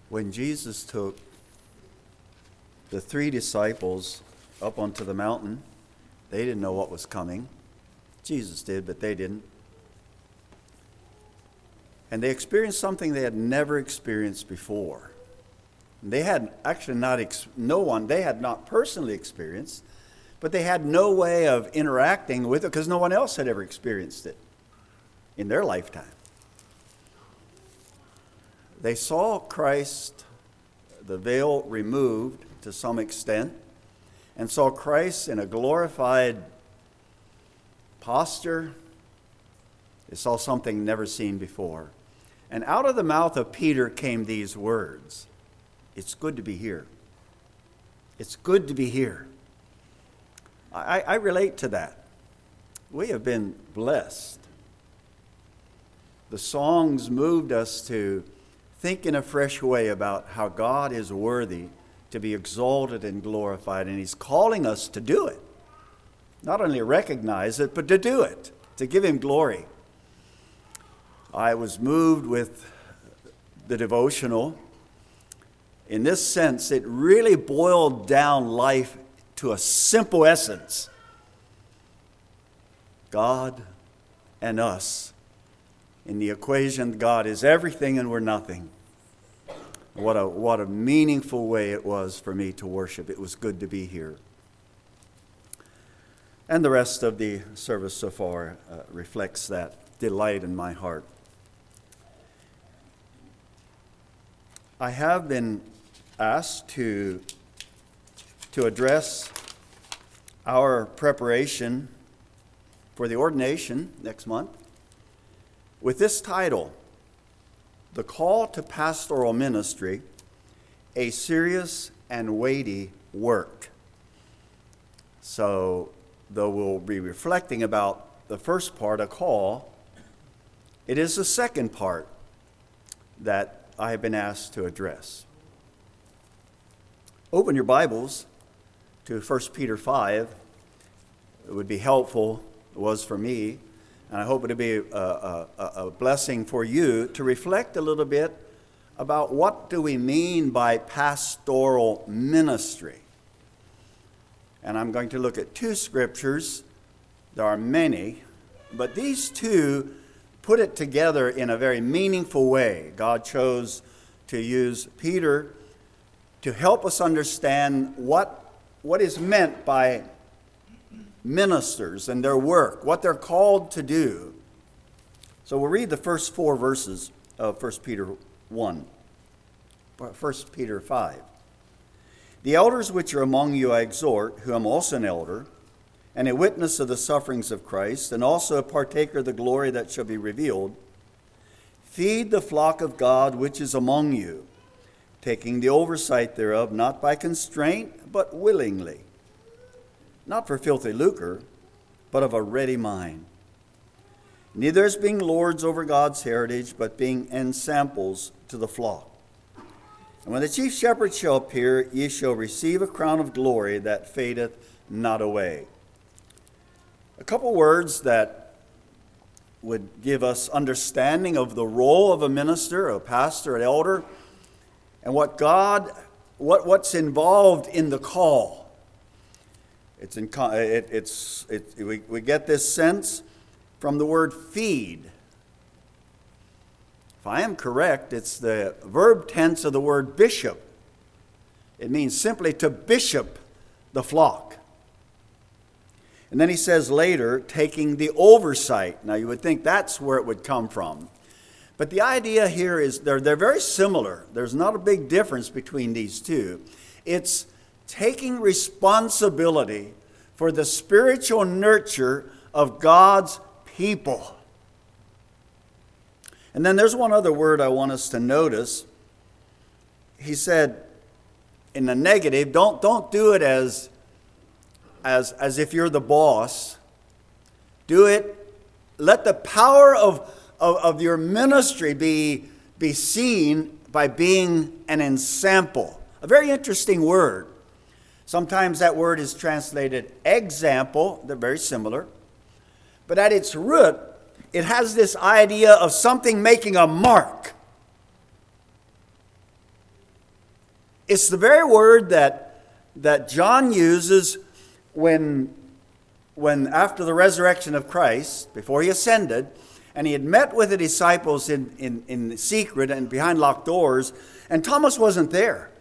When Jesus took the 3 disciples up onto the mountain, they didn't know what was coming. Jesus did, but they didn't. And they experienced something they had never experienced before. They had actually they had not personally experienced, but they had no way of interacting with it because no one else had ever experienced it in their lifetime. They saw Christ, the veil removed to some extent, and saw Christ in a glorified posture. They saw something never seen before. And out of the mouth of Peter came these words: "It's good to be here. It's good to be here." I relate to that. We have been blessed. The songs moved us to think in a fresh way about how God is worthy to be exalted and glorified, and He's calling us to do it. Not only recognize it, but to do it, to give Him glory. I was moved with the devotional. In this sense, it really boiled down life to a simple essence: God and us. In the equation, God is everything and we're nothing. What a meaningful way it was for me to worship. It was good to be here. And the rest of the service so far reflects that delight in my heart. I have been asked to address our preparation for the ordination next month with this title: The Call to Pastoral Ministry, a Serious and Weighty Work. So, though we'll be reflecting about the first part, a call, it is the second part that I have been asked to address. Open your Bibles to 1 Peter 5. It would be helpful, it was for me, and I hope it would be a blessing for you to reflect a little bit about what do we mean by pastoral ministry. And I'm going to look at 2 scriptures. There are many, but these 2 put it together in a very meaningful way. God chose to use Peter to help us understand what is meant by ministers and their work, what they're called to do. So we'll read the first 4 verses of 1 Peter 5. The elders which are among you I exhort, who am also an elder, and a witness of the sufferings of Christ, and also a partaker of the glory that shall be revealed. Feed the flock of God which is among you, taking the oversight thereof, not by constraint, but willingly, not for filthy lucre, but of a ready mind. Neither as being lords over God's heritage, but being ensamples to the flock. And when the chief shepherd shall appear, ye shall receive a crown of glory that fadeth not away. A couple words that would give us understanding of the role of a minister, a pastor, an elder, and what's involved in the call. We get this sense from the word feed. If I am correct, it's the verb tense of the word bishop. It means simply to bishop the flock. And then he says later, taking the oversight. Now you would think that's where it would come from. But the idea here is they're very similar. There's not a big difference between these 2. It's taking responsibility for the spiritual nurture of God's people. And then there's one other word I want us to notice. He said, in the negative, don't do it as if you're the boss. Do it. Let the power of your ministry be seen by being an ensample. A very interesting word. Sometimes that word is translated example. They're very similar. But at its root, it has this idea of something making a mark. It's the very word that John uses when after the resurrection of Christ, before he ascended, and he had met with the disciples in secret and behind locked doors, and Thomas wasn't there.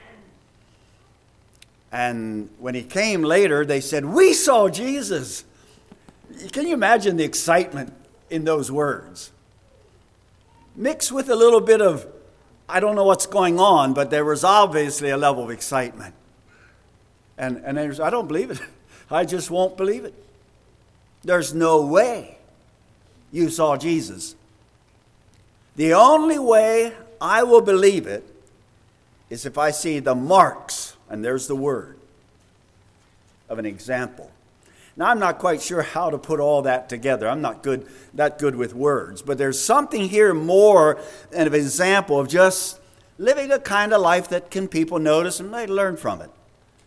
And when he came later, they said, "We saw Jesus." Can you imagine the excitement in those words? Mixed with a little bit of, I don't know what's going on, but there was obviously a level of excitement. And there's, I don't believe it. I just won't believe it. There's no way you saw Jesus. The only way I will believe it is if I see the marks, and there's the word, of an example. Now, I'm not quite sure how to put all that together. I'm not that good with words. But there's something here more of an example of just living a kind of life that people notice and they learn from it.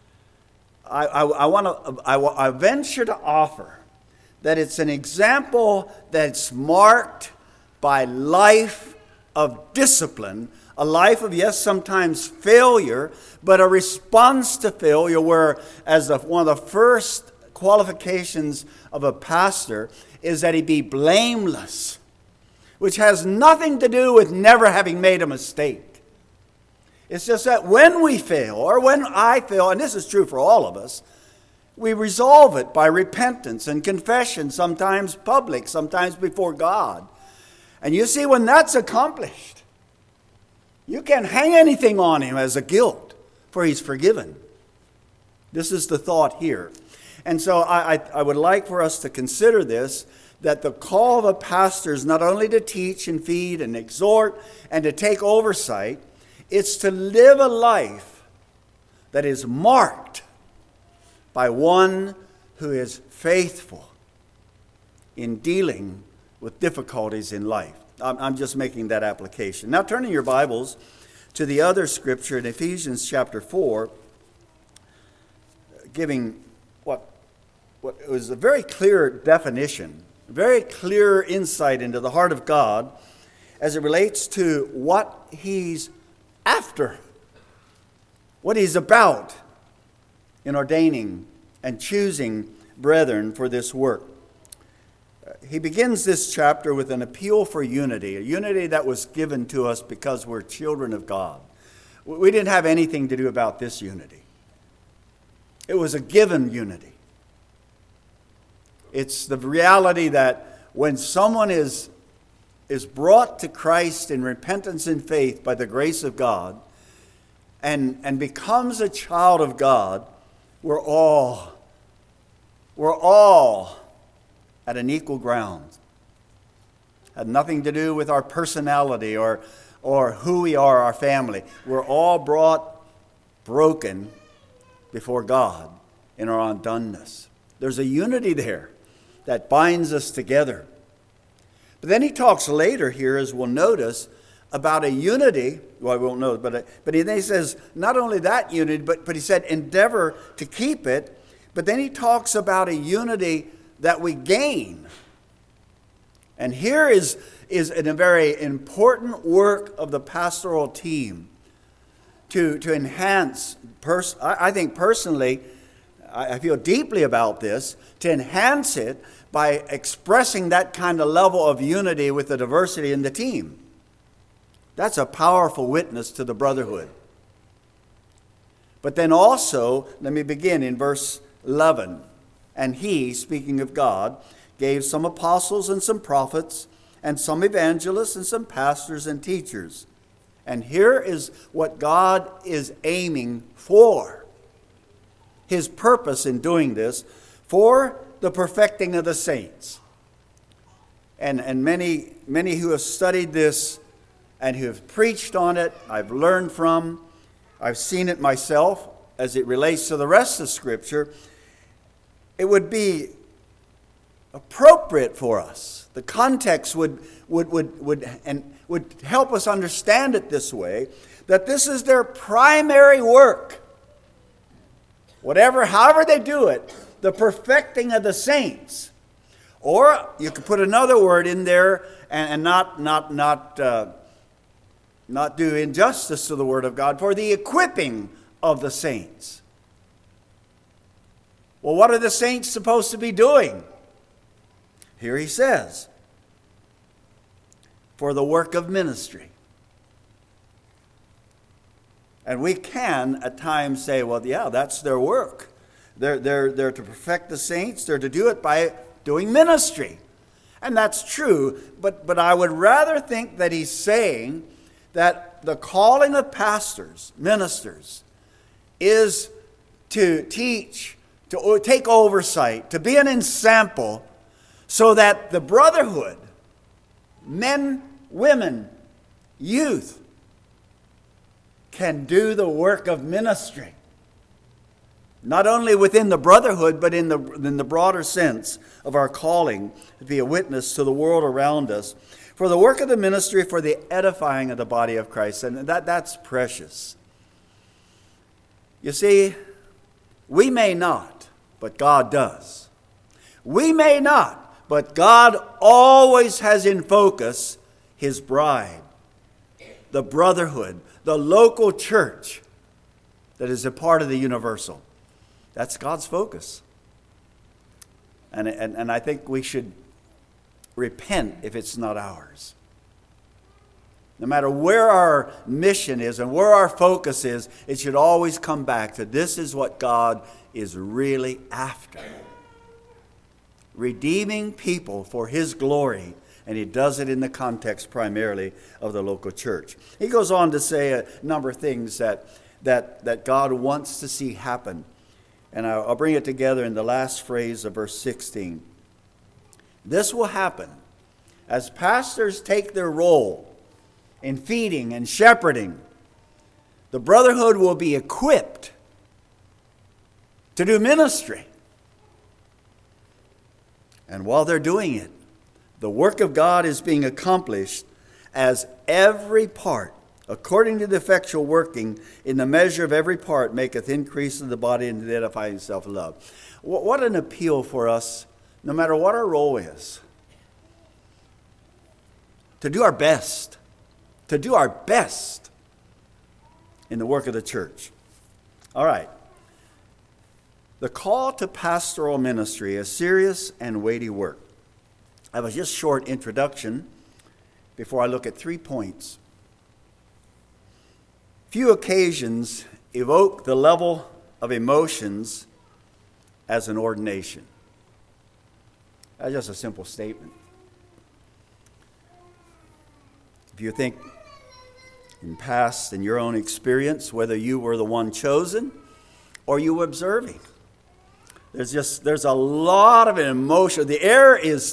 I venture to offer that it's an example that's marked by life of discipline, a life of, yes, sometimes failure, but a response to failure where, as one of the first qualifications of a pastor is that he be blameless, which has nothing to do with never having made a mistake. It's just that when we fail, or when I fail, and this is true for all of us, we resolve it by repentance and confession, sometimes public, sometimes before God. And you see, when that's accomplished, you can't hang anything on him as a guilt, for he's forgiven. This is the thought here. And so I would like for us to consider this, that the call of a pastor is not only to teach and feed and exhort and to take oversight, it's to live a life that is marked by one who is faithful in dealing with difficulties in life. I'm just making that application. Now, turning your Bibles to the other scripture in Ephesians chapter 4, giving what was a very clear definition, very clear insight into the heart of God as it relates to what he's after, what he's about in ordaining and choosing brethren for this work. He begins this chapter with an appeal for unity, a unity that was given to us because we're children of God. We didn't have anything to do about this unity. It was a given unity. It's the reality that when someone is brought to Christ in repentance and faith by the grace of God and becomes a child of God, we're all at an equal ground. Had nothing to do with our personality or who we are, our family. We're all brought broken before God in our undoneness. There's a unity there that binds us together. But then he talks later here, as we'll notice, about a unity. Well, we won't know, but then he says not only that unity, but he said endeavor to keep it. But then he talks about a unity that we gain. And here is a very important work of the pastoral team to enhance, I think personally, I feel deeply about this, to enhance it by expressing that kind of level of unity with the diversity in the team. That's a powerful witness to the brotherhood. But then also, let me begin in verse 11. And he, speaking of God, gave some apostles and some prophets and some evangelists and some pastors and teachers. And here is what God is aiming for. His purpose in doing this, for the perfecting of the saints. And many who have studied this and who have preached on it, I've learned from, I've seen it myself as it relates to the rest of Scripture. It would be appropriate for us. The context would help us understand it this way, that this is their primary work. However they do it, the perfecting of the saints. Or you could put another word in there and not not do injustice to the Word of God, for the equipping of the saints. Well, what are the saints supposed to be doing? Here he says, for the work of ministry. And we can at times say, well, yeah, that's their work. They're to perfect the saints. They're to do it by doing ministry. And that's true, but I would rather think that he's saying that the calling of pastors, ministers, is to teach, to take oversight, to be an example, so that the brotherhood, men, women, youth, can do the work of ministry. Not only within the brotherhood, but in the broader sense of our calling to be a witness to the world around us. For the work of the ministry, for the edifying of the body of Christ. And that's precious. You see, we may not, but God does. We may not, but God always has in focus His bride, the brotherhood, the local church that is a part of the universal. That's God's focus. And I think we should repent if it's not ours. No matter where our mission is and where our focus is, it should always come back to this is what God is really after. Redeeming people for His glory, and He does it in the context primarily of the local church. He goes on to say a number of things that God wants to see happen. And I'll bring it together in the last phrase of verse 16. This will happen as pastors take their role in feeding and shepherding. The brotherhood will be equipped to do ministry. And while they're doing it, the work of God is being accomplished as every part, according to the effectual working in the measure of every part, maketh increase of the body and the edifying itself in love. What an appeal for us, no matter what our role is, to do our best, in the work of the church. All right. The call to pastoral ministry is serious and weighty work. I have a just short introduction before I look at 3 points. Few occasions evoke the level of emotions as an ordination. That's just a simple statement. If you think in your own experience, whether you were the one chosen or you were observing, there's a lot of emotion. The air is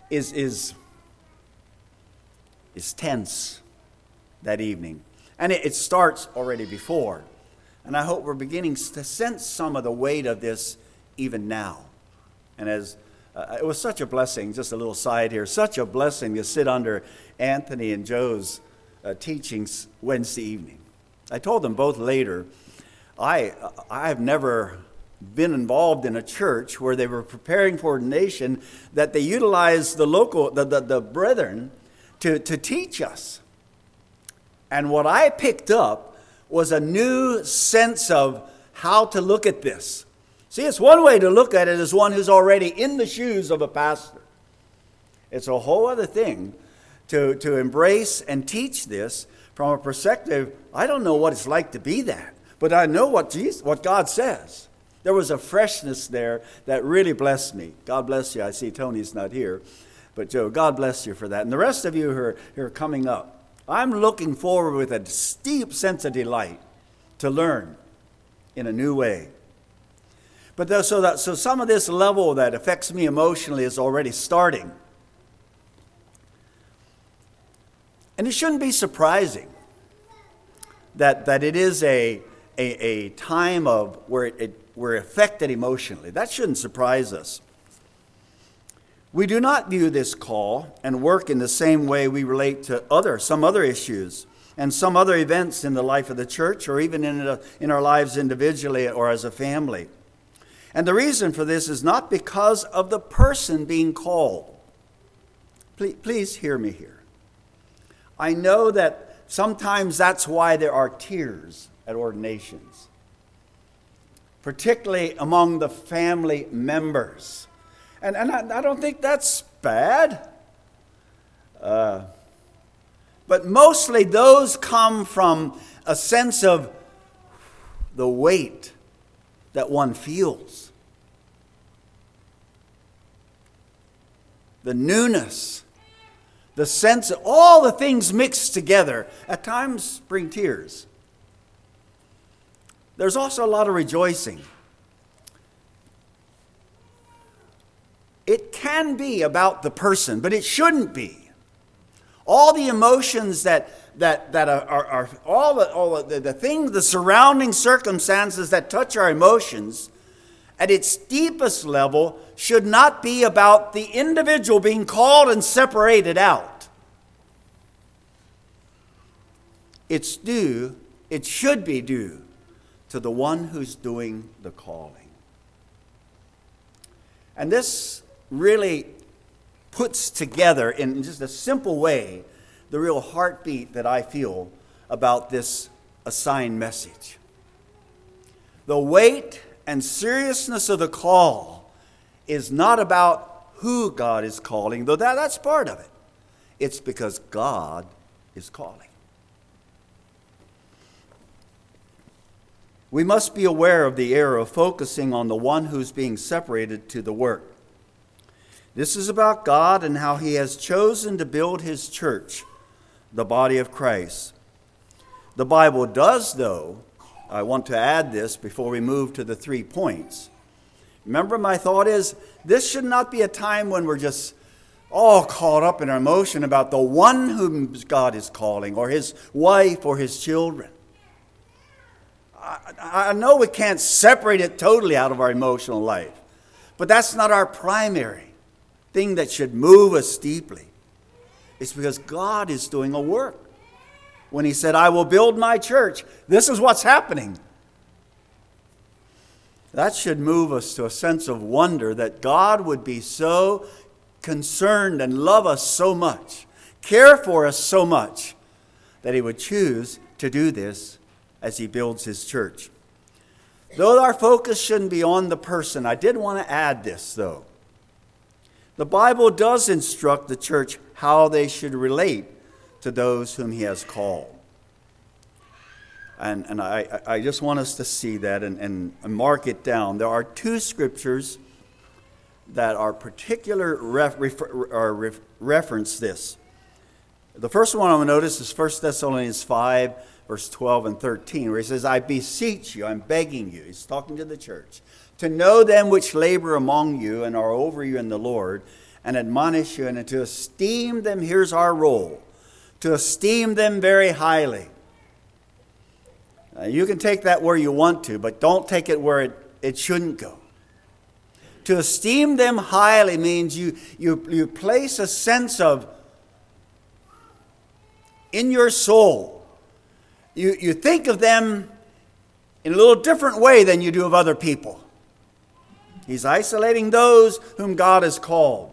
tense that evening. And it starts already before. And I hope we're beginning to sense some of the weight of this even now. And as it was such a blessing, just a little side here, such a blessing to sit under Anthony and Joe's teachings Wednesday evening. I told them both later, I've never been involved in a church where they were preparing for ordination that they utilized the brethren to teach us. And what I picked up was a new sense of how to look at this. See, it's one way to look at it as one who's already in the shoes of a pastor. It's a whole other thing to embrace and teach this from a perspective, I don't know what it's like to be that, but I know what God says. There was a freshness there that really blessed me. God bless you. I see Tony's not here, but Joe, God bless you for that. And the rest of you who are coming up, I'm looking forward with a deep sense of delight to learn in a new way. But so some of this level that affects me emotionally is already starting. And it shouldn't be surprising that it is a time of where we're affected emotionally. That shouldn't surprise us. We do not view this call and work in the same way we relate to some other issues and some other events in the life of the church or even in our lives individually or as a family. And the reason for this is not because of the person being called. Please hear me here. I know that sometimes that's why there are tears at ordinations, particularly among the family members. And I don't think that's bad. But mostly those come from a sense of the weight that one feels. The newness, the sense of all the things mixed together at times bring tears. There's also a lot of rejoicing. It can be about the person, but it shouldn't be. All the emotions that are all the things, the surrounding circumstances that touch our emotions, at its deepest level, should not be about the individual being called and separated out. It should be due to the one who's doing the calling. And this really puts together, in just a simple way, the real heartbeat that I feel about this assigned message. The weight and seriousness of the call is not about who God is calling, though that's part of it. It's because God is calling. We must be aware of the error of focusing on the one who's being separated to the work. This is about God and how He has chosen to build His church, the body of Christ. The Bible does, though, I want to add this before we move to the 3 points. Remember, my thought is, this should not be a time when we're just all caught up in our emotion about the one whom God is calling, or His wife, or His children. I know we can't separate it totally out of our emotional life, but that's not our primary thing that should move us deeply. It's because God is doing a work. When He said, I will build my church, this is what's happening. That should move us to a sense of wonder that God would be so concerned and love us so much, care for us so much, that He would choose to do this as He builds His church. Though our focus shouldn't be on the person, I did want to add this, though. The Bible does instruct the church how they should relate to those whom He has called. And I just want us to see that and mark it down. There are 2 scriptures that are particular reference this. The first one I'm going to notice is 1 Thessalonians 5, verse 12 and 13, where he says, I beseech you, I'm begging you, he's talking to the church, to know them which labor among you and are over you in the Lord, and admonish you, and to esteem them, here's our role, to esteem them very highly. You can take that where you want to, but don't take it where it shouldn't go. To esteem them highly means you place a sense of, in your soul, you think of them in a little different way than you do of other people. He's isolating those whom God has called.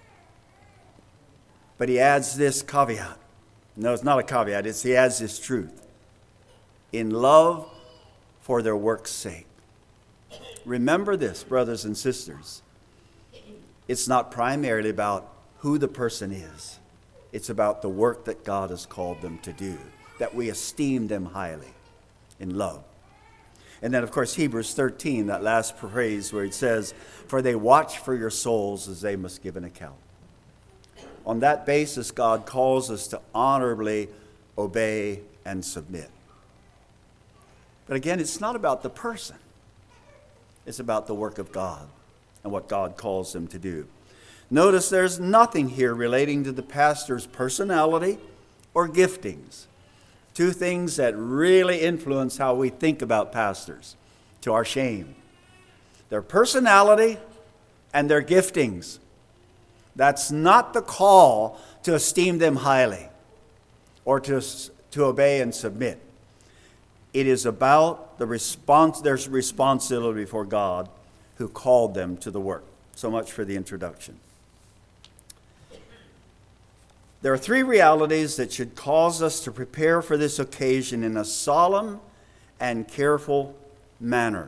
But he adds this caveat. No, it's not a caveat. He adds this truth. In love for their work's sake. Remember this, brothers and sisters. It's not primarily about who the person is. It's about the work that God has called them to do, that we esteem them highly in love. And then, of course, Hebrews 13, that last phrase where it says, for they watch for your souls as they must give an account. On that basis, God calls us to honorably obey and submit. But again, it's not about the person. It's about the work of God and what God calls them to do. Notice there's nothing here relating to the pastor's personality or giftings. 2 things that really influence how we think about pastors, to our shame. Their personality and their giftings. That's not the call to esteem them highly or to obey and submit. It is about their responsibility before God who called them to the work. So much for the introduction. There are three realities that should cause us to prepare for this occasion in a solemn and careful manner.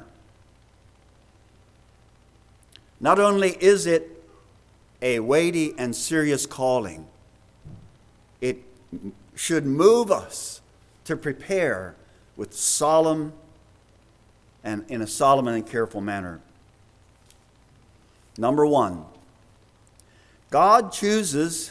Not only is it a weighty and serious calling, it should move us to prepare with solemn and in a solemn and careful manner. Number one, God chooses,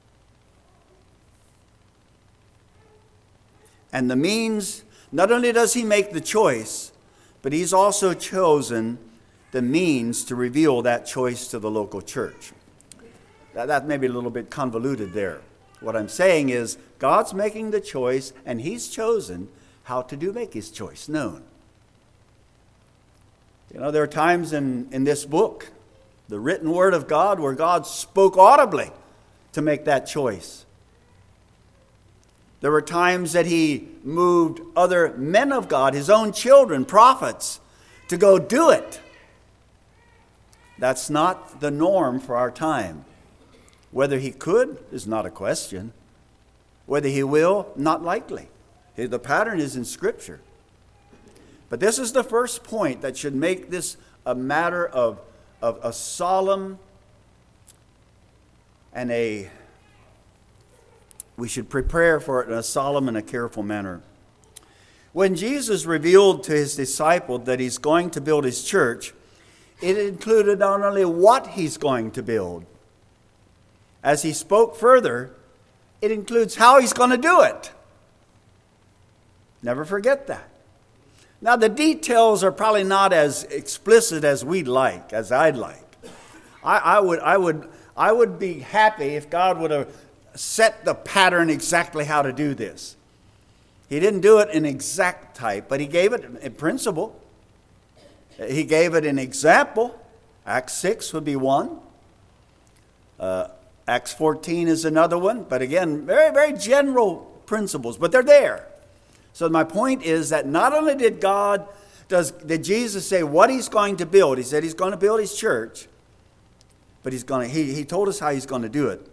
and the means, not only does he make the choice, but he's also chosen the means to reveal that choice to the local church. That may be a little bit convoluted there. What I'm saying is God's making the choice, and he's chosen how to make his choice known. You know, there are times in this book, the written word of God, where God spoke audibly to make that choice. There were times that he moved other men of God, his own children, prophets, to go do it. That's not the norm for our time. Whether he could is not a question. Whether he will, not likely. The pattern is in Scripture. But this is the first point that should make this a matter of a solemn and we should prepare for it in a solemn and a careful manner. When Jesus revealed to his disciples that he's going to build his church, it included not only what he's going to build. As he spoke further, it includes how he's going to do it. Never forget that. Now, the details are probably not as explicit as we'd like, as I'd like. I would be happy if God would have set the pattern exactly how to do this. He didn't do it in exact type, but he gave it in principle. He gave it an example. Acts 6 would be one. Acts 14 is another one. But again, very, very general principles, but they're there. So my point is that not only did Jesus say what he's going to build, he said he's going to build his church, but he told us how he's going to do it.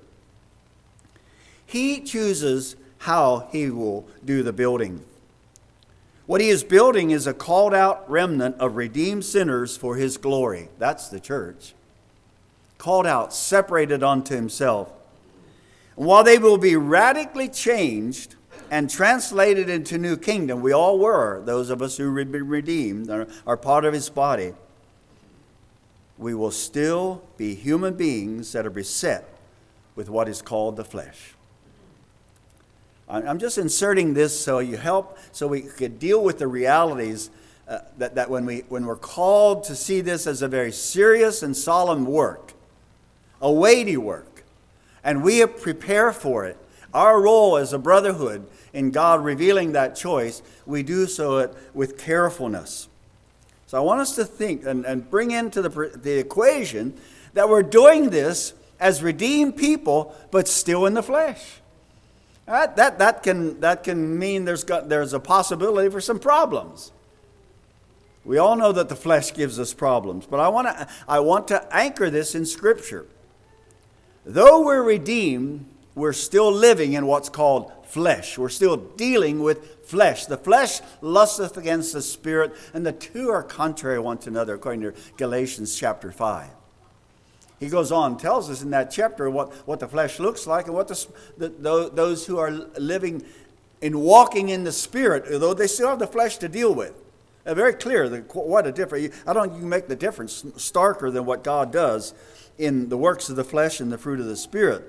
He chooses how he will do the building. What he is building is a called out remnant of redeemed sinners for his glory. That's the church. Called out, separated unto himself. And while they will be radically changed and translated into new kingdom, we all were, those of us who have been redeemed, are part of his body, we will still be human beings that are beset with what is called the flesh. I'm just inserting this so we could deal with the realities that when we're called to see this as a very serious and solemn work, a weighty work, and we prepare for it, our role as a brotherhood in God revealing that choice, we do so with carefulness. So I want us to think and bring into the equation that we're doing this as redeemed people, but still in the flesh. That can mean there's a possibility for some problems. We all know that the flesh gives us problems, but I want to anchor this in Scripture. Though we're redeemed, we're still living in what's called flesh. We're still dealing with flesh. The flesh lusteth against the spirit, and the two are contrary one to another, according to Galatians chapter 5. He goes on, tells us in that chapter what the flesh looks like and what those who are living and walking in the Spirit, although they still have the flesh to deal with. Very clear what a difference. I don't think you can make the difference starker than what God does in the works of the flesh and the fruit of the Spirit.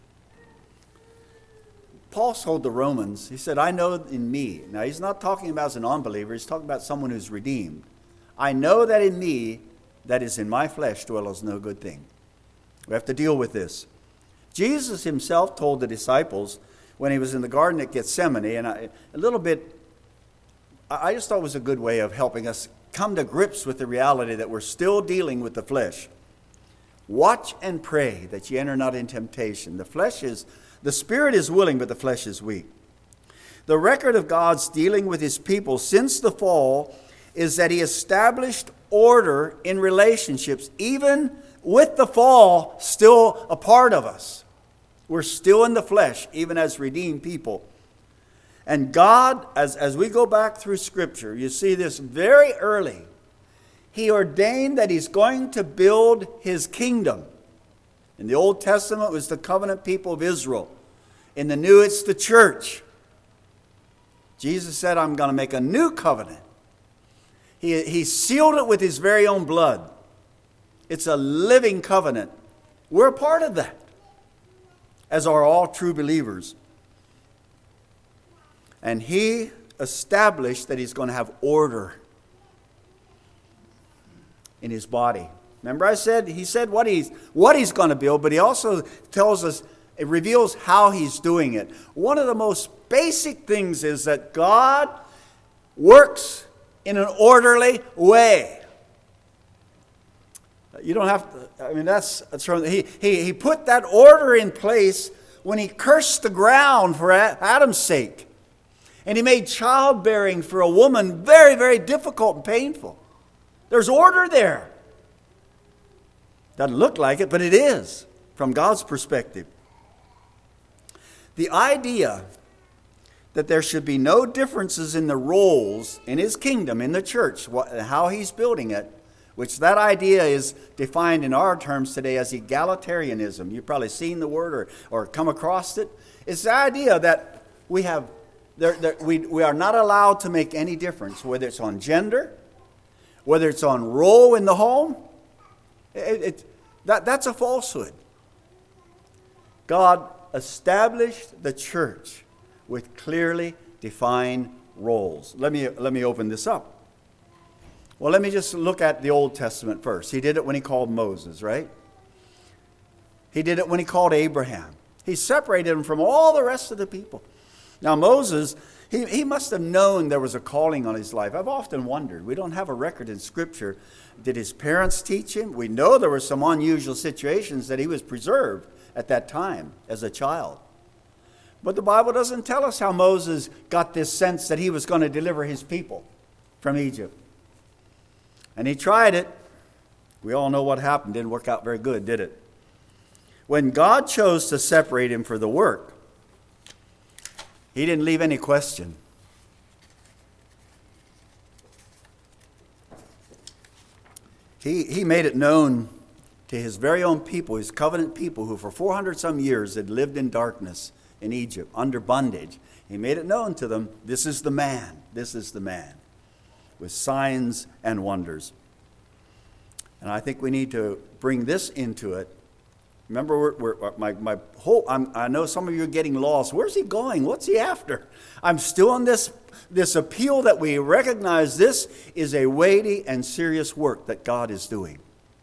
Paul told the Romans, he said, I know in me. Now, he's not talking about as an unbeliever. He's talking about someone who's redeemed. I know that in me, that is in my flesh, dwells no good thing. We have to deal with this. Jesus himself told the disciples when he was in the Garden at Gethsemane, and I just thought it was a good way of helping us come to grips with the reality that we're still dealing with the flesh. Watch and pray that ye enter not in temptation. The spirit is willing, but the flesh is weak. The record of God's dealing with his people since the fall is that he established order in relationships, even with the fall still a part of us. We're still in the flesh, even as redeemed people. And God, as we go back through Scripture, you see this very early. He ordained that He's going to build His kingdom. In the Old Testament, it was the covenant people of Israel. In the New, it's the church. Jesus said, I'm going to make a new covenant. He sealed it with His very own blood. It's a living covenant. We're a part of that, as are all true believers. And He established that He's going to have order in His body. Remember I said, He said what He's going to build, but He also tells us, it reveals how He's doing it. One of the most basic things is that God works in an orderly way. You don't have to, I mean, that's from, he put that order in place when He cursed the ground for Adam's sake. And He made childbearing for a woman very, very difficult and painful. There's order there. Doesn't look like it, but it is from God's perspective. The idea that there should be no differences in the roles in His kingdom, in the church, how He's building it, which that idea is defined in our terms today as egalitarianism. You've probably seen the word or come across it. It's the idea that we are not allowed to make any difference, whether it's on gender, whether it's on role in the home. That's a falsehood. God established the church with clearly defined roles. Let me open this up. Well, let me just look at the Old Testament first. He did it when He called Moses, right? He did it when He called Abraham. He separated him from all the rest of the people. Now Moses, he must have known there was a calling on his life. I've often wondered. We don't have a record in Scripture. Did his parents teach him? We know there were some unusual situations that he was preserved at that time as a child. But the Bible doesn't tell us how Moses got this sense that he was going to deliver his people from Egypt. And he tried it. We all know what happened. Didn't work out very good, did it? When God chose to separate him for the work, He didn't leave any question. He made it known to His very own people, His covenant people, who for 400 some years had lived in darkness in Egypt, under bondage. He made it known to them, this is the man, with signs and wonders. And I think we need to bring this into it. Remember, I know some of you are getting lost. Where's he going? What's he after? I'm still on this appeal that we recognize this is a weighty and serious work that God is doing.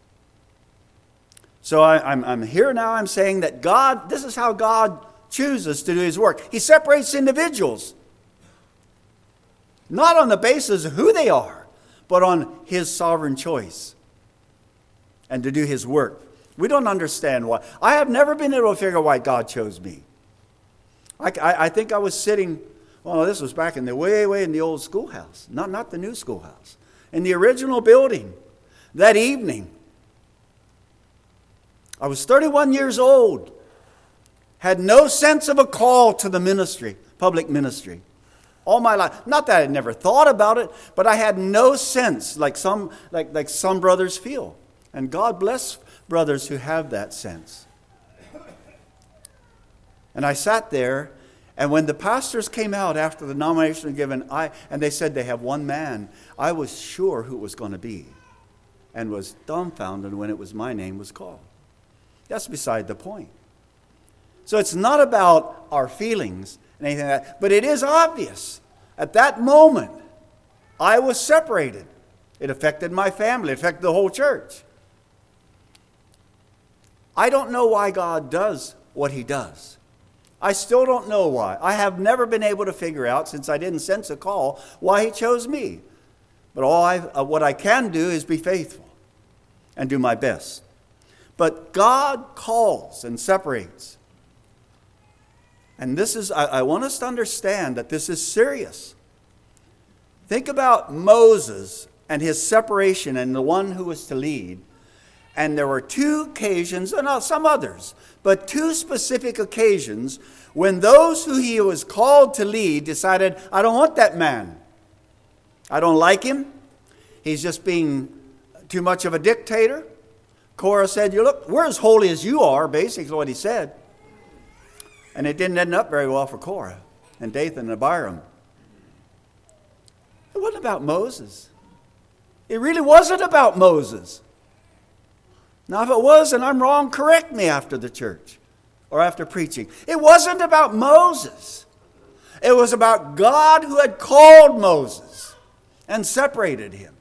So I'm here now, I'm saying that God, this is how God chooses to do His work. He separates individuals. Not on the basis of who they are, but on His sovereign choice. And to do His work. We don't understand why. I have never been able to figure out why God chose me. I think I was sitting, well, this was back in the way in the old schoolhouse. Not the new schoolhouse. In the original building. That evening. I was 31 years old. Had no sense of a call to the ministry, public ministry. All my life. Not that I had never thought about it, but I had no sense like some brothers feel. And God bless brothers who have that sense. And I sat there, and when the pastors came out after the nomination was given, and they said they have one man, I was sure who it was going to be, and was dumbfounded when it was my name was called. That's beside the point. So it's not about our feelings and anything like that, but it is obvious. At that moment, I was separated. It affected my family. It affected the whole church. I don't know why God does what He does. I still don't know why. I have never been able to figure out, since I didn't sense a call, why He chose me. But what I can do is be faithful and do my best. But God calls and separates. And this is, I want us to understand that this is serious. Think about Moses and his separation and the one who was to lead. And there were two occasions, and some others, but two specific occasions when those who he was called to lead decided, I don't want that man. I don't like him. He's just being too much of a dictator. Korah said, "You look, we're as holy as you are," basically what he said. And it didn't end up very well for Korah and Dathan and Abiram. It wasn't about Moses. It really wasn't about Moses. Now, if it was and I'm wrong, correct me after the church or after preaching. It wasn't about Moses. It was about God who had called Moses and separated him.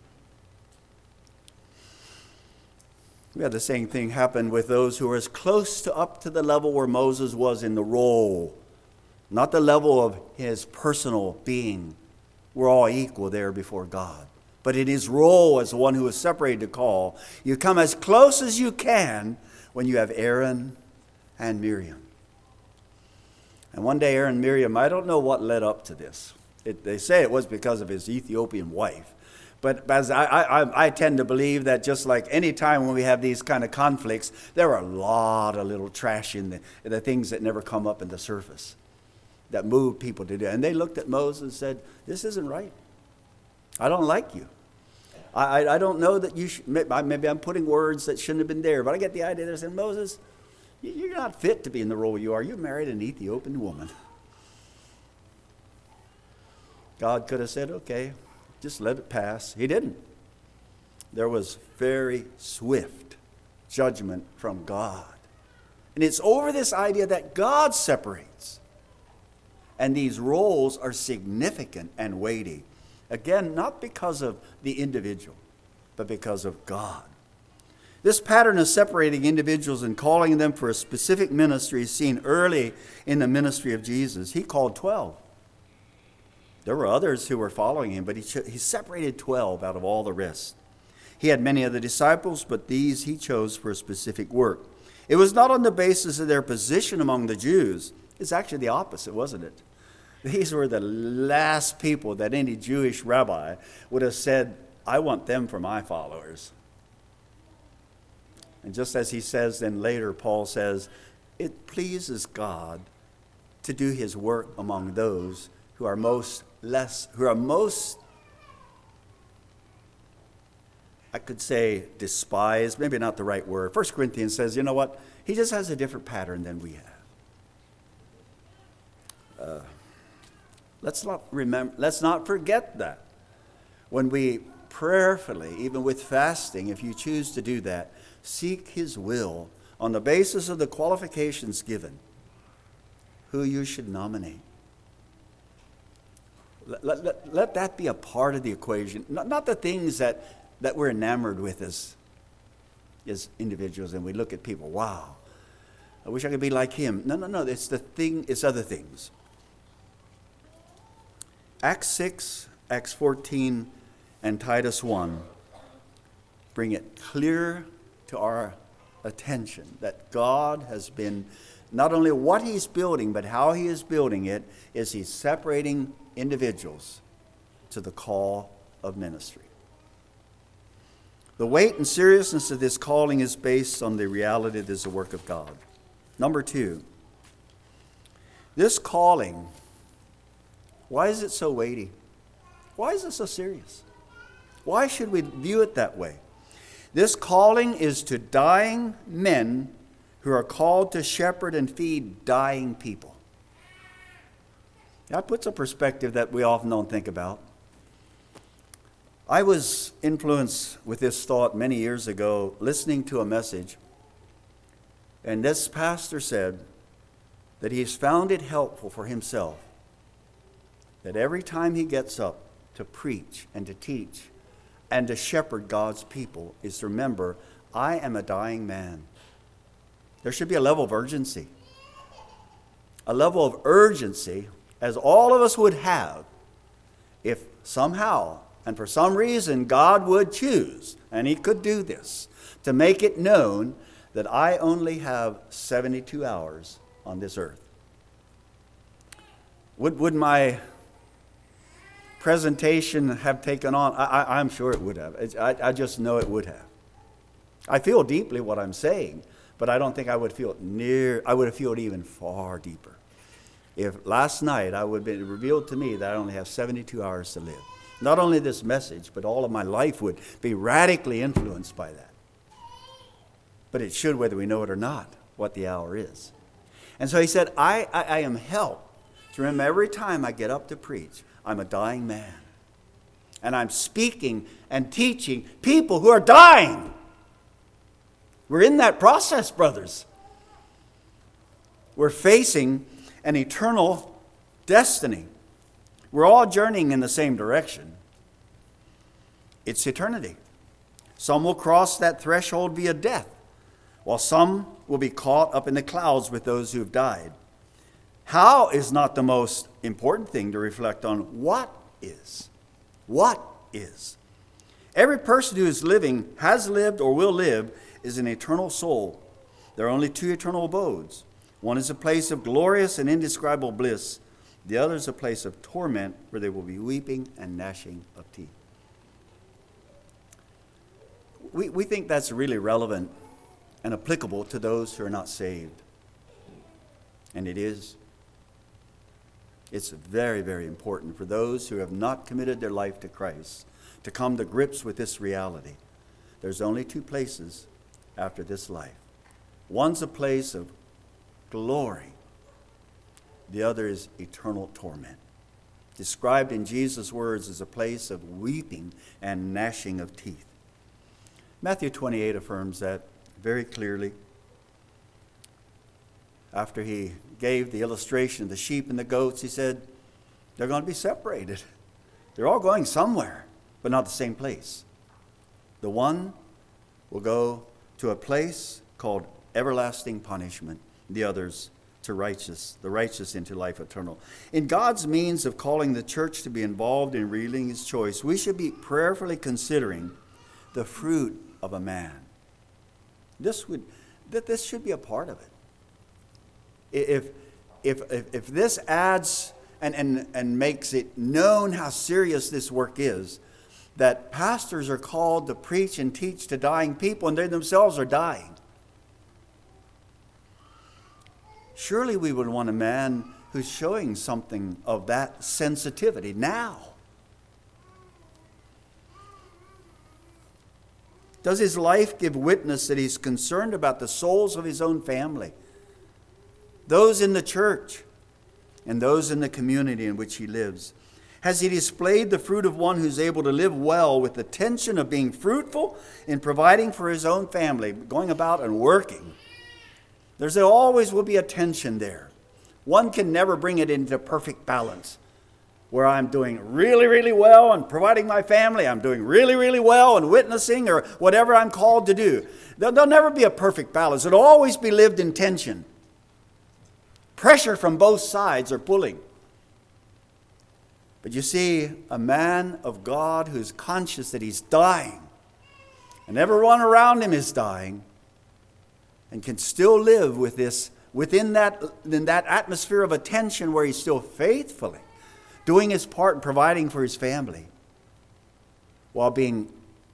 We had the same thing happen with those who were as close to up to the level where Moses was in the role, not the level of his personal being. We're all equal there before God. But in his role as the one who was separated to call, you come as close as you can when you have Aaron and Miriam. And one day Aaron and Miriam, I don't know what led up to this. They say it was because of his Ethiopian wife. But as I tend to believe that just like any time when we have these kind of conflicts, there are a lot of little trash in the things that never come up in the surface that move people to do. And they looked at Moses and said, "This isn't right. I don't like you. I don't know that you should." Maybe I'm putting words that shouldn't have been there, but I get the idea. They're saying, "Moses, you're not fit to be in the role you are. You married an Ethiopian woman." God could have said, "Okay, just let it pass." He didn't. There was very swift judgment from God. And it's over this idea that God separates. And these roles are significant and weighty. Again, not because of the individual, but because of God. This pattern of separating individuals and calling them for a specific ministry is seen early in the ministry of Jesus. He called 12. There were others who were following him, but he separated 12 out of all the rest. He had many other disciples, but these he chose for a specific work. It was not on the basis of their position among the Jews. It's actually the opposite, wasn't it? These were the last people that any Jewish rabbi would have said, "I want them for my followers." And just as he says then later, Paul says, it pleases God to do his work among those who are most, I could say, despised, maybe not the right word. 1 Corinthians says, you know what? He just has a different pattern than we have. Let's not forget that. When we prayerfully, even with fasting, if you choose to do that, seek his will on the basis of the qualifications given, who you should nominate. Let that be a part of the equation. Not the things that we're enamored with as individuals, and we look at people, wow, I wish I could be like him. No, it's other things. Acts 6, Acts 14, and Titus 1 bring it clear to our attention that God has been, not only what he's building, but how he is building it, is he's separating individuals to the call of ministry. The weight and seriousness of this calling is based on the reality that it is the work of God. Number 2, this calling, why is it so weighty? Why is it so serious? Why should we view it that way? This calling is to dying men who are called to shepherd and feed dying people. That puts a perspective that we often don't think about. I was influenced with this thought many years ago, listening to a message, and this pastor said that he has found it helpful for himself that every time he gets up to preach and to teach and to shepherd God's people is to remember, I am a dying man. There should be a level of urgency. A level of urgency as all of us would have if somehow and for some reason God would choose, and he could do this, to make it known that I only have 72 hours on this earth. Would my presentation have taken on? I'm sure it would have. I just know it would have. I feel deeply what I'm saying, but I don't think I would feel it I would have felt even far deeper if last night I would have been revealed to me that I only have 72 hours to live. Not only this message, but all of my life would be radically influenced by that. But it should, whether we know it or not, what the hour is. And so he said, I am helped to remember every time I get up to preach, I'm a dying man. And I'm speaking and teaching people who are dying. We're in that process, brothers. We're facing an eternal destiny. We're all journeying in the same direction. It's eternity. Some will cross that threshold via death, while some will be caught up in the clouds with those who have died. How is not the most important thing to reflect on. What is? What is? Every person who is living, has lived, or will live is an eternal soul. There are only two eternal abodes. One is a place of glorious and indescribable bliss. The other is a place of torment where there will be weeping and gnashing of teeth. We think that's really relevant and applicable to those who are not saved. And it is. It's very, very important for those who have not committed their life to Christ to come to grips with this reality. There's only two places after this life. One's a place of glory. The other is eternal torment. Described in Jesus' words as a place of weeping and gnashing of teeth. Matthew 28 affirms that very clearly. After he gave the illustration of the sheep and the goats, he said, they're going to be separated. They're all going somewhere, but not the same place. The one will go to a place called everlasting punishment. The others to the righteous into life eternal. In God's means of calling the church to be involved in revealing his choice, we should be prayerfully considering the fruit of a man. This should be a part of it. If this adds and makes it known how serious this work is, that pastors are called to preach and teach to dying people and they themselves are dying. Surely we would want a man who's showing something of that sensitivity now. Does his life give witness that he's concerned about the souls of his own family, those in the church, and those in the community in which he lives? Has he displayed the fruit of one who's able to live well with the tension of being fruitful in providing for his own family, going about and working? There always will be a tension there. One can never bring it into perfect balance, where I'm doing really, really well and providing my family. I'm doing really, really well and witnessing or whatever I'm called to do. There'll never be a perfect balance. It'll always be lived in tension. Pressure from both sides are pulling. But you see, a man of God who's conscious that he's dying, and everyone around him is dying, and can still live with this in that atmosphere of attention where he's still faithfully doing his part in providing for his family, while being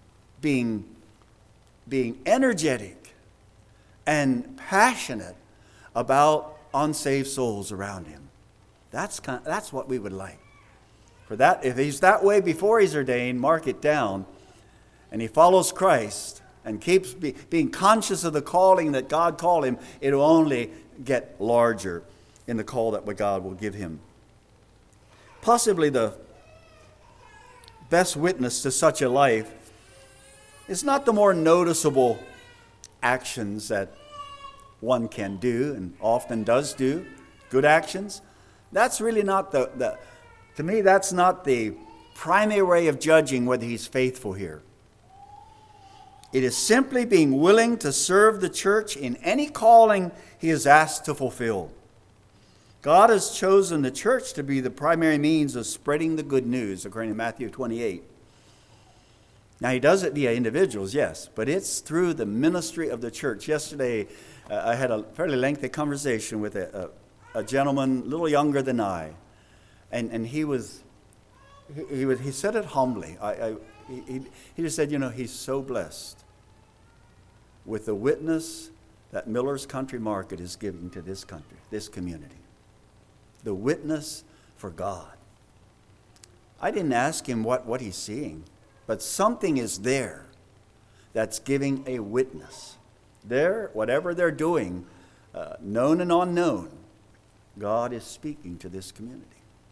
energetic and passionate about unsaved souls around him. That's what we would like. For that, if he's that way before he's ordained, mark it down, and he follows Christ and keeps being conscious of the calling that God called him, it will only get larger in the call that God will give him. Possibly the best witness to such a life is not the more noticeable actions that one can do and often does do, good actions. That's really not to me, that's not the primary way of judging whether he's faithful here. It is simply being willing to serve the church in any calling he is asked to fulfill. God has chosen the church to be the primary means of spreading the good news, according to Matthew 28. Now, he does it via individuals, yes, but it's through the ministry of the church. Yesterday, I had a fairly lengthy conversation with a gentleman a little younger than I, and he said it humbly. He just said, he's so blessed with the witness that Miller's Country Market is giving to this country, this community. The witness for God. I didn't ask him what he's seeing, but something is there that's giving a witness. There, whatever they're doing, known and unknown, God is speaking to this community.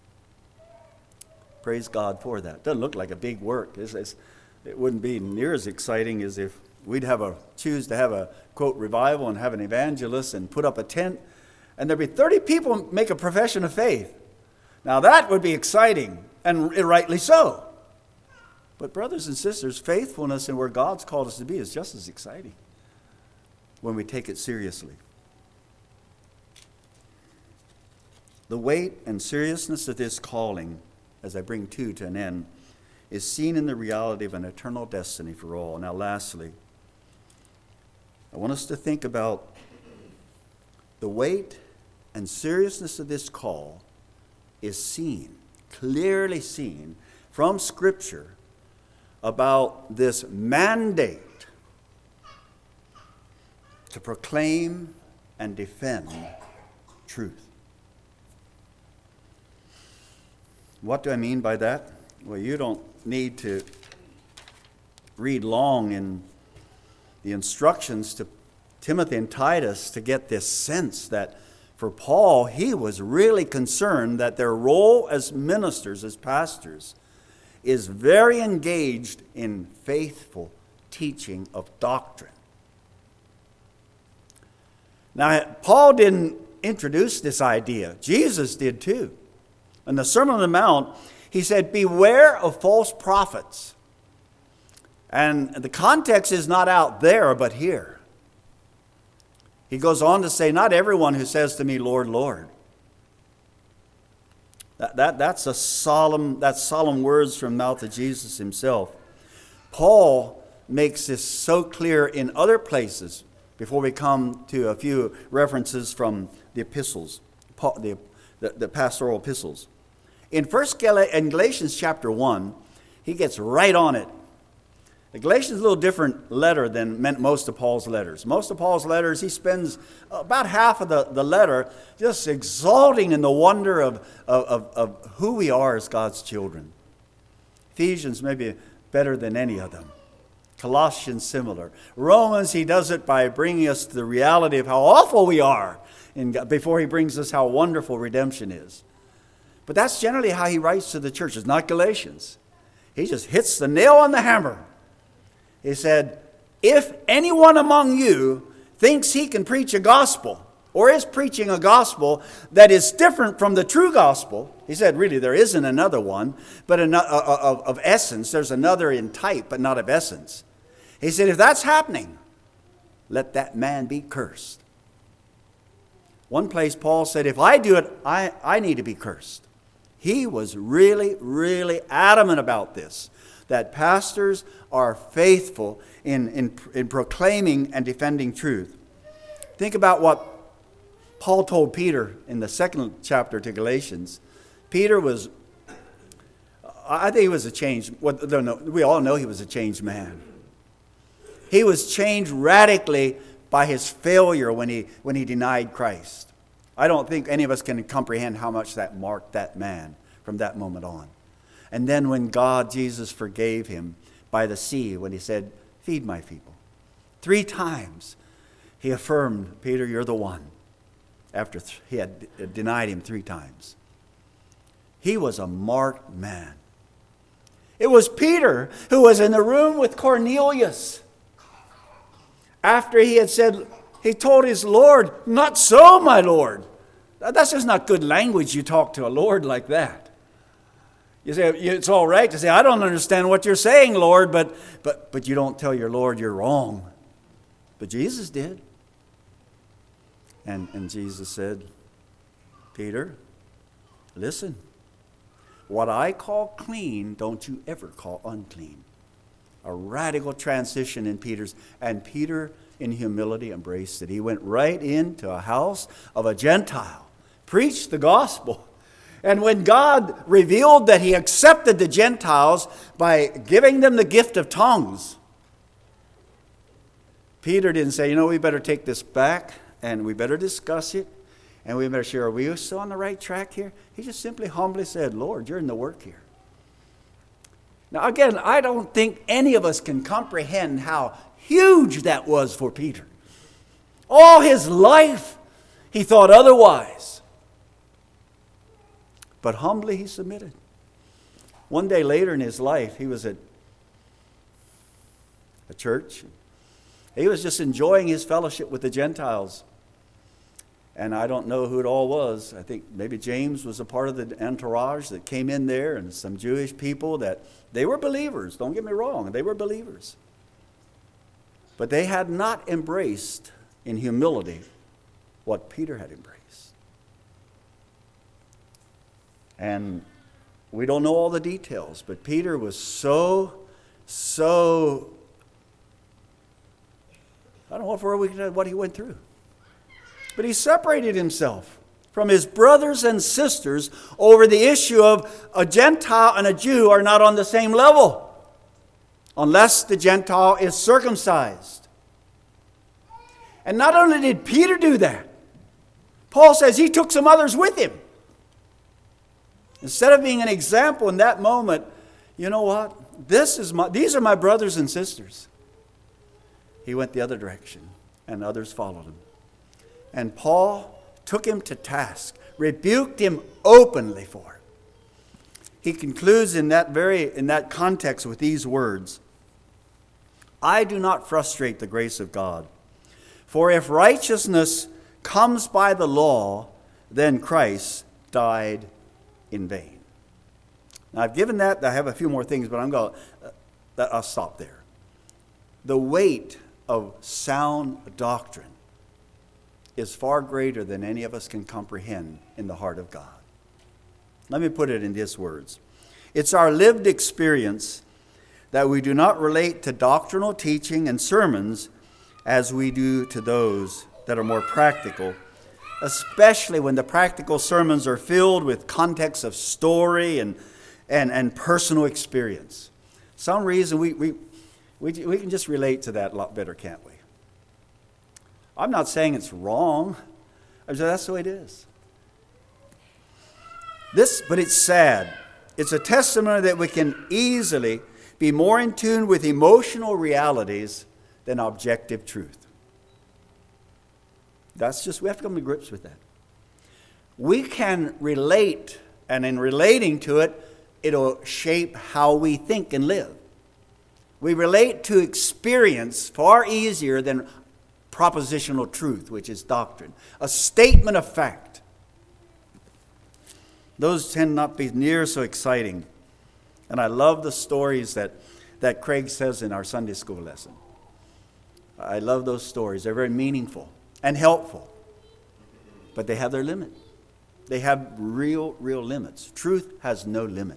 Praise God for that. Doesn't look like a big work. It wouldn't be near as exciting as if we'd choose to have a, quote, revival and have an evangelist and put up a tent, and there'd be 30 people make a profession of faith. Now that would be exciting, and rightly so. But brothers and sisters, faithfulness in where God's called us to be is just as exciting when we take it seriously. The weight and seriousness of this calling, as I bring two to an end, is seen in the reality of an eternal destiny for all. Now lastly, I want us to think about the weight and seriousness of this call is seen, clearly seen from Scripture about this mandate to proclaim and defend truth. What do I mean by that? Well, you don't need to read long in the instructions to Timothy and Titus to get this sense that for Paul, he was really concerned that their role as ministers, as pastors, is very engaged in faithful teaching of doctrine. Now, Paul didn't introduce this idea. Jesus did too. In the Sermon on the Mount, he said, beware of false prophets. And the context is not out there, but here. He goes on to say, not everyone who says to me, Lord, Lord. That's solemn words from the mouth of Jesus himself. Paul makes this so clear in other places before we come to a few references from the epistles, the pastoral epistles. In Galatians chapter 1, he gets right on it. The Galatians is a little different letter than most of Paul's letters. Most of Paul's letters, he spends about half of the letter just exalting in the wonder of who we are as God's children. Ephesians maybe better than any of them. Colossians similar. Romans, he does it by bringing us to the reality of how awful we are before he brings us how wonderful redemption is. But that's generally how he writes to the churches, not Galatians. He just hits the nail on the hammer. He said, if anyone among you thinks he can preach a gospel or is preaching a gospel that is different from the true gospel, he said, really, there isn't another one, but of essence. There's another in type, but not of essence. He said, if that's happening, let that man be cursed. One place Paul said, if I do it, I need to be cursed. He was really, really adamant about this, that pastors are faithful in proclaiming and defending truth. Think about what Paul told Peter in the second chapter to Galatians. Peter was, I think he was a changed, we all know he was a changed man. He was changed radically by his failure when he denied Christ. I don't think any of us can comprehend how much that marked that man from that moment on. And then when Jesus forgave him by the sea, when he said, feed my people. 3 times he affirmed, Peter, you're the one, after he had denied him 3 times. He was a marked man. It was Peter who was in the room with Cornelius after he had said, he told his Lord, not so, my Lord. That's just not good language. You talk to a Lord like that. You say, it's all right to say, I don't understand what you're saying, Lord, but you don't tell your Lord you're wrong. But Jesus did. And Jesus said, Peter, listen, what I call clean, don't you ever call unclean. A radical transition in Peter's, and Peter in humility embraced it. He went right into a house of a Gentile, preached the gospel. And when God revealed that he accepted the Gentiles by giving them the gift of tongues, Peter didn't say, we better take this back and we better discuss it and we better share, are we still on the right track here? He just simply humbly said, Lord, you're in the work here. Now again, I don't think any of us can comprehend how huge that was for Peter. All his life, he thought otherwise. But humbly he submitted. One day later in his life, he was at a church. He was just enjoying his fellowship with the Gentiles. And I don't know who it all was. I think maybe James was a part of the entourage that came in there, and some Jewish people that they were believers. Don't get me wrong, they were believers. But they had not embraced in humility what Peter had embraced. And we don't know all the details, but Peter was so I don't know what he went through. But he separated himself from his brothers and sisters over the issue of a Gentile and a Jew are not on the same level unless the Gentile is circumcised. And not only did Peter do that, Paul says he took some others with him. Instead of being an example in that moment, you know what? These are my brothers and sisters. He went the other direction, and others followed him. And Paul took him to task, rebuked him openly for it. He concludes in that context with these words, I do not frustrate the grace of God. For if righteousness comes by the law, then Christ died in vain. Now I've given that, I have a few more things, but I'll stop there. The weight of sound doctrine is far greater than any of us can comprehend in the heart of God. Let me put it in these words. It's our lived experience that we do not relate to doctrinal teaching and sermons as we do to those that are more practical, especially when the practical sermons are filled with context of story and personal experience. Some reason we can just relate to that a lot better, can't we? I'm not saying it's wrong. I'm saying that's the way it is. But it's sad. It's a testimony that we can easily be more in tune with emotional realities than objective truth. We have to come to grips with that. We can relate, and in relating to it, it'll shape how we think and live. We relate to experience far easier than propositional truth, which is doctrine. A statement of fact. Those tend not to be near so exciting. And I love the stories that Craig says in our Sunday school lesson. I love those stories. They're very meaningful and helpful. But they have their limit. They have real limits. Truth has no limit.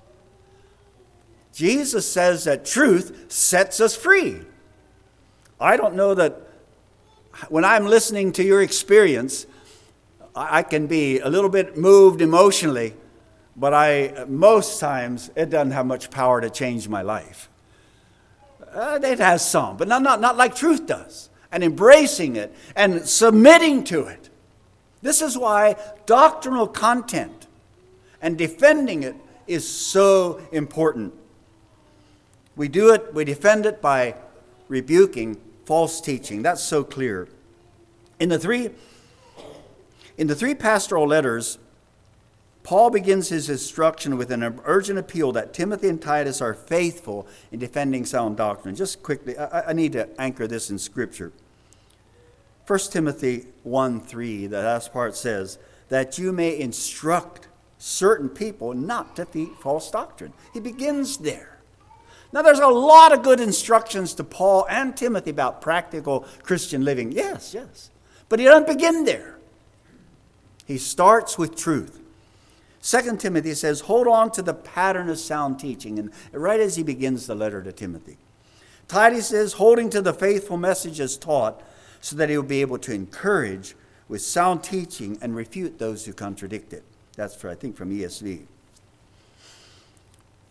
Jesus says that truth sets us free. I don't know that when I'm listening to your experience, I can be a little bit moved emotionally, but most times it doesn't have much power to change my life. It has some, but not like truth does. And embracing it and submitting to it. This is why doctrinal content and defending it is so important. We defend it by rebuking false teaching. That's so clear. In the three pastoral letters, Paul begins his instruction with an urgent appeal that Timothy and Titus are faithful in defending sound doctrine. Just quickly, I need to anchor this in Scripture. 1 Timothy 1:3, the last part says, that you may instruct certain people not to feed false doctrine. He begins there. Now, there's a lot of good instructions to Paul and Timothy about practical Christian living. Yes. But he doesn't begin there. He starts with truth. 2 Timothy says, hold on to the pattern of sound teaching. And right as he begins the letter to Timothy. Titus says, holding to the faithful message as taught, so that he will be able to encourage with sound teaching and refute those who contradict it. That's, I think, from ESV.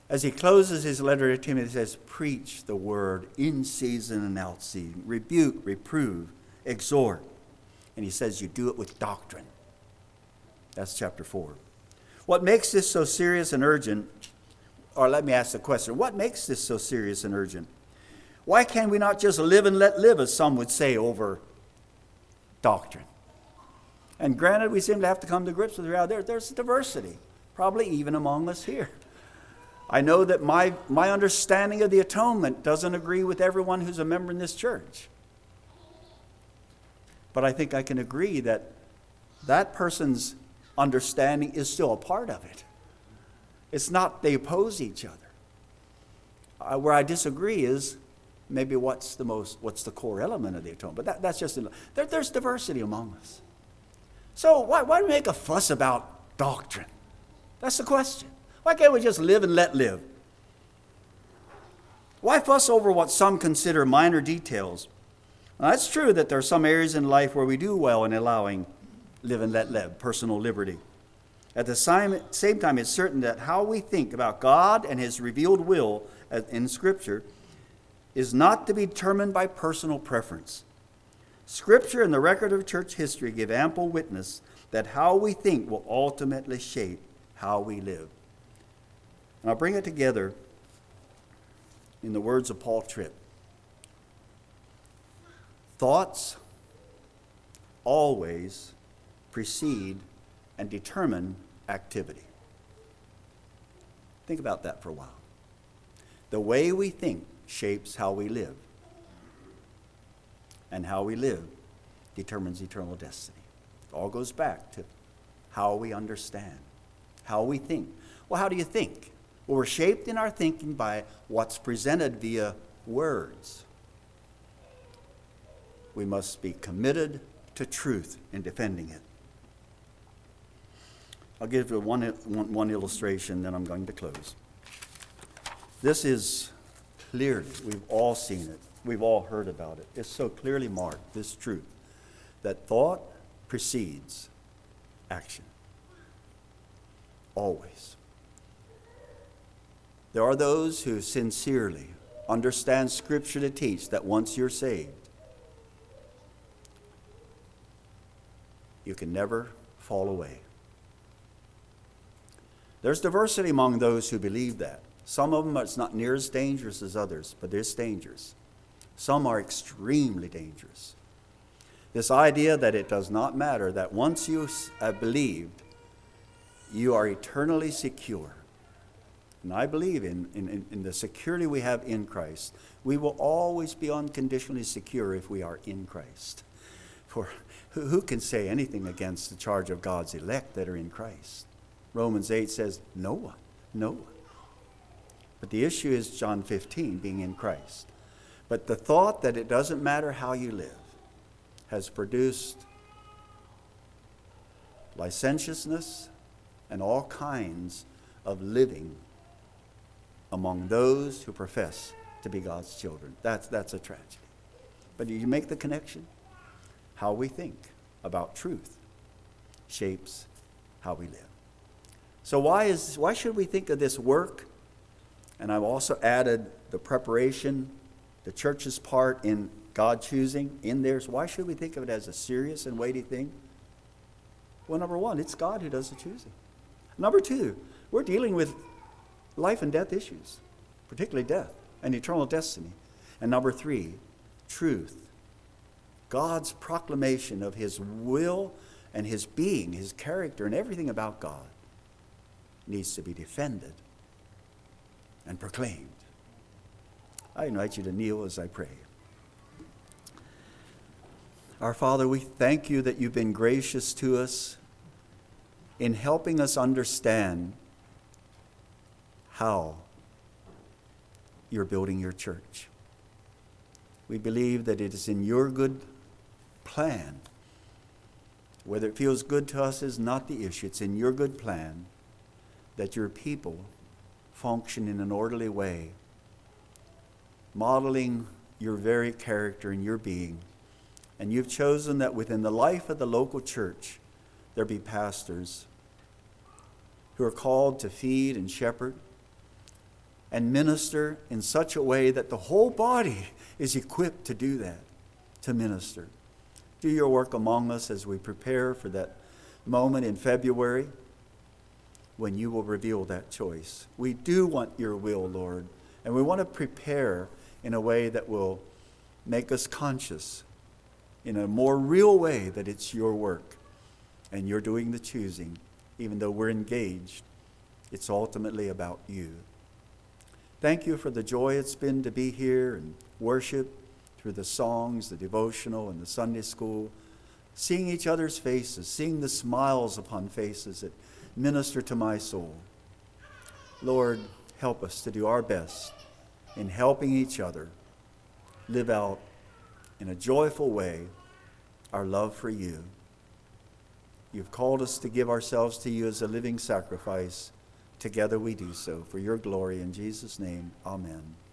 As he closes his letter to Timothy, he says, preach the word in season and out season. Rebuke, reprove, exhort. And he says you do it with doctrine. That's chapter 4. What makes this so serious and urgent, or let me ask the question, what makes this so serious and urgent? Why can we not just live and let live, as some would say, over doctrine? And granted, we seem to have to come to grips with the reality. There's diversity, probably even among us here. I know that my understanding of the atonement doesn't agree with everyone who's a member in this church. But I think I can agree that that person's understanding is still a part of it. It's not they oppose each other. Where I disagree is maybe what's the core element of the atonement. But that's just, there's diversity among us. So why make a fuss about doctrine? That's the question. Why can't we just live and let live? Why fuss over what some consider minor details? Now, it's true that there are some areas in life where we do well in allowing live and let live, personal liberty. At the same time, it's certain that how we think about God and his revealed will in Scripture is not to be determined by personal preference. Scripture and the record of church history give ample witness that how we think will ultimately shape how we live. And I'll bring it together in the words of Paul Tripp. Thoughts always precede and determine activity. Think about that for a while. The way we think shapes how we live. And how we live determines eternal destiny. It all goes back to how we understand, how we think. Well, how do you think? Well, we're shaped in our thinking by what's presented via words. We must be committed to truth in defending it. I'll give you one illustration, then I'm going to close. This is clearly, we've all seen it. We've all heard about it. It's so clearly marked, this truth, that thought precedes action. Always. There are those who sincerely understand Scripture to teach that once you're saved, you can never fall away. There's diversity among those who believe that. Some of them, it's not near as dangerous as others, but it's dangerous. Some are extremely dangerous. This idea that it does not matter, that once you have believed, you are eternally secure. And I believe in the security we have in Christ. We will always be unconditionally secure if we are in Christ. For who can say anything against the charge of God's elect that are in Christ? Romans 8 says, no one, no one. But the issue is John 15, being in Christ. But the thought that it doesn't matter how you live has produced licentiousness and all kinds of living among those who profess to be God's children. That's a tragedy. But you make the connection. How we think about truth shapes how we live. So why should we think of this work? And I've also added the preparation, the church's part in God choosing in theirs. Why should we think of it as a serious and weighty thing? Well, number one, it's God who does the choosing. Number two, we're dealing with life and death issues, particularly death and eternal destiny. And number three, truth. God's proclamation of his will and his being, his character, and everything about God needs to be defended and proclaimed. I invite you to kneel as I pray. Our Father, we thank you that you've been gracious to us in helping us understand how you're building your church. We believe that it is in your good plan. Whether it feels good to us is not the issue. It's in your good plan that your people function in an orderly way, modeling your very character and your being. And you've chosen that within the life of the local church, there be pastors who are called to feed and shepherd, and minister in such a way that the whole body is equipped to do that, to minister. Do your work among us as we prepare for that moment in February when you will reveal that choice. We do want your will, Lord, and we want to prepare in a way that will make us conscious in a more real way that it's your work and you're doing the choosing. Even though we're engaged, it's ultimately about you. Thank you for the joy it's been to be here and worship through the songs, the devotional, and the Sunday school, seeing each other's faces, seeing the smiles upon faces that minister to my soul. Lord, help us to do our best in helping each other live out in a joyful way our love for you. You've called us to give ourselves to you as a living sacrifice. Together we do so for your glory. In Jesus' name, amen.